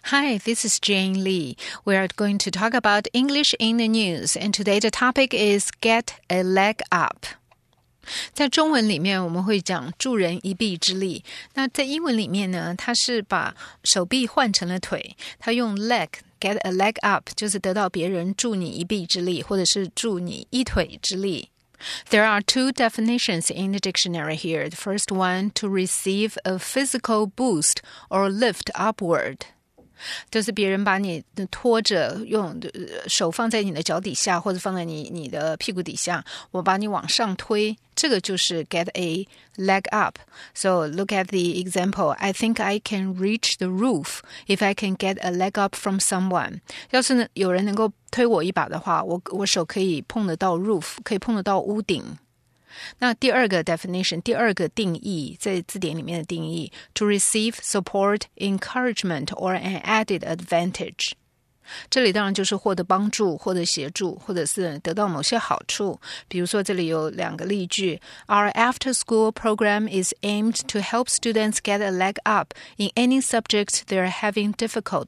Hi, this is Jane Lee. We are going to talk about English in the news, and today the topic is get a leg up. 在中文里面我们会讲助人一臂之力，那在英文里面呢，它是把手臂换成了腿，它用 leg get a leg up 就是得到别人助你一臂之力，或者是助你一腿之力。There are two definitions in the dictionary here. The first one, to receive a physical boost or lift upward.就是别人把你拖着，用手放在你的脚底下，或者放在你的屁股底下，我把你往上推，这个就是 get a leg up. So look at the example. I think I can reach the roof if I can get a leg up from someone. 要是有人能够推我一把的话，我手可以碰得到 roof， 可以碰得到屋顶。那第二个 definition， 第二个定义，在字典里面的定义 to receive support, encouragement or an added advantage。 这里当然就是获得帮助，获得协助，或者是得到某些好处。比如说这里有两个例句 Our after-school program is aimed to help students get a leg up in any subject they're having difficult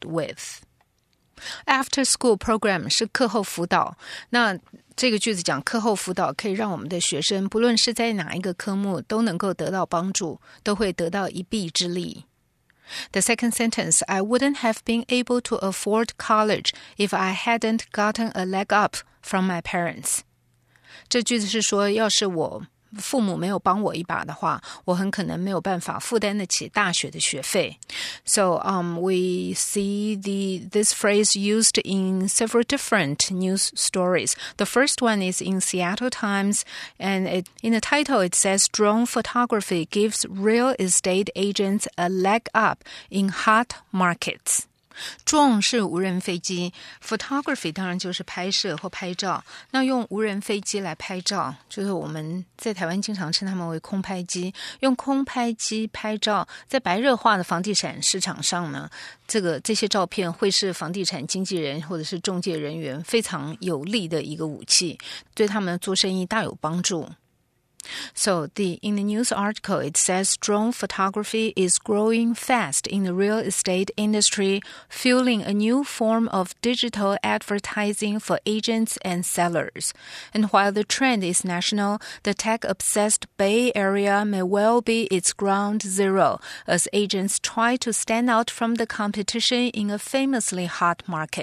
with。After school program 是课后辅导，那这个句子讲课后辅导可以让我们的学生不论是在哪一个科目都能够得到帮助，都会得到一臂之力。The second sentence, I wouldn't have been able to afford college if I hadn't gotten a leg up from my parents. 这句子是说，要是我父母没有帮我一把的话，我很可能没有办法负担得起大学的学费。So we see this phrase used in several different news stories. The first one is in Seattle Times, and in the title it says drone photography gives real estate agents a leg up in hot markets.Drone 是无人飞机， photography 当然就是拍摄或拍照。那用无人飞机来拍照，就是我们在台湾经常称它们为空拍机。用空拍机拍照，在白热化的房地产市场上呢，这些照片会是房地产经纪人或者是中介人员非常有力的一个武器，对他们做生意大有帮助。So in the news article, it says drone photography is growing fast in the real estate industry, fueling a new form of digital advertising for agents and sellers. And while the trend is national, the tech-obsessed Bay Area may well be its ground zero as agents try to stand out from the competition in a famously hot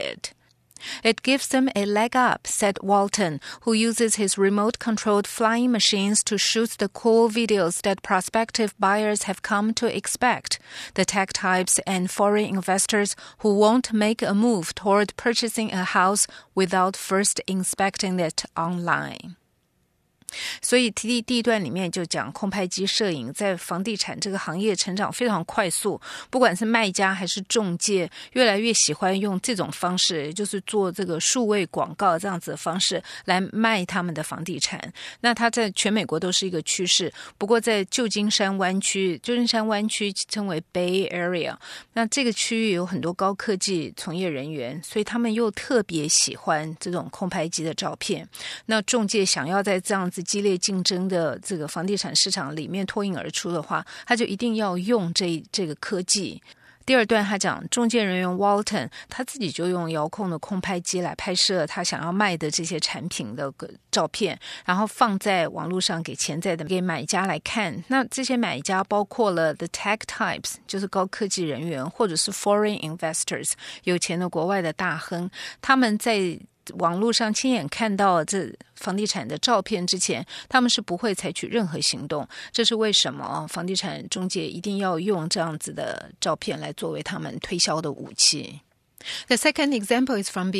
market.It gives them a leg up, said Walton, who uses his remote-controlled flying machines to shoot the cool videos that prospective buyers have come to expect, the tech types and foreign investors who won't make a move toward purchasing a house without first inspecting it online.所以第一段里面就讲空拍机摄影在房地产这个行业成长非常快速，不管是卖家还是中介越来越喜欢用这种方式，也就是做这个数位广告这样子的方式来卖他们的房地产。那它在全美国都是一个趋势，不过在旧金山湾区称为 Bay Area， 那这个区域有很多高科技从业人员，所以他们又特别喜欢这种空拍机的照片。那中介想要在这样子激烈竞争的这个房地产市场里面脱颖而出的话，他就一定要用这个科技。第二段他讲中介人员 Walton 他自己就用遥控的空拍机来拍摄他想要卖的这些产品的照片，然后放在网络上给潜在的给买家来看。那这些买家包括了 the tech types 就是高科技人员，或者是 foreign investors 有钱的国外的大亨，他们在网络上亲眼看到这房地产的照片之前，他们是不会采取任何行动。这是为什么房地产中介一定要用这样子的照片来作为他们推销的武器。The second example is from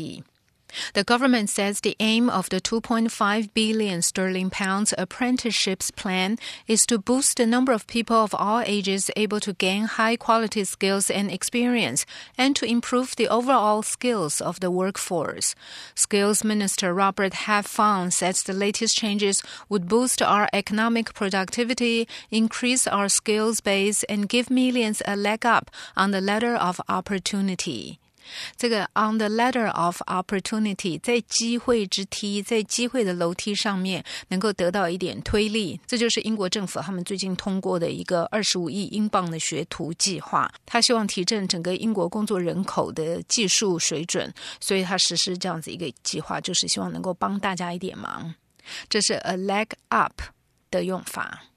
BBC.The government says the aim of the 2.5 billion sterling pounds apprenticeships plan is to boost the number of people of all ages able to gain high-quality skills and experience and to improve the overall skills of the workforce. Skills Minister Robert Halfon says the latest changes would boost our economic productivity, increase our skills base, and give millions a leg up on the ladder of opportunity. 这个 on the ladder of opportunity 在机会之梯，在机会的楼梯上面能够得到一点推力，这就是英国政府他们最近通过的一个25亿英镑的学徒计划，他希望提振整个英国工作人口的技术水准，所以他实施这样子一个计划，就是希望能够帮大家一点忙。这是 a leg up 的用法。